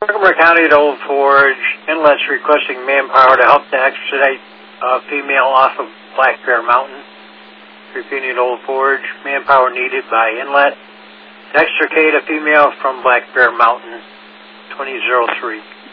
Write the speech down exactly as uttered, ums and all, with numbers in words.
Montgomery County to Old Forge, Inlet's requesting manpower to help to extradite a female off of Black Bear Mountain. Repeating to Old Forge, manpower needed by Inlet to extricate a female from Black Bear Mountain, twenty oh three.